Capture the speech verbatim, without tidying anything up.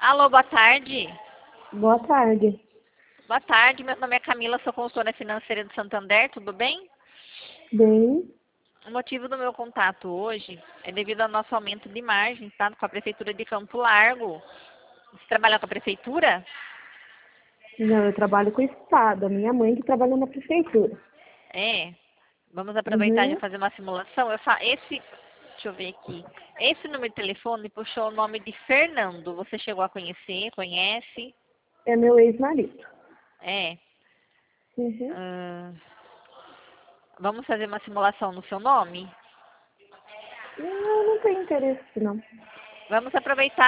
Alô, boa tarde. Boa tarde. Boa tarde, meu nome é Camila, sou consultora financeira do Santander, tudo bem? Bem, O motivo do meu contato hoje é devido ao nosso aumento de margem, tá? Com a Prefeitura de Campo Largo. Você trabalha com a Prefeitura? não, eu trabalho com o Estado, a minha mãe que trabalha na prefeitura. É. Vamos aproveitar de Uhum. fazer uma simulação. Eu fa... Esse, deixa eu ver aqui. Esse número de telefone puxou o nome de Fernando. Você chegou a conhecer, conhece? É meu ex-marido. É. Uhum. Ah, vamos fazer uma simulação no seu nome? Não, não tenho interesse, não. Vamos aproveitar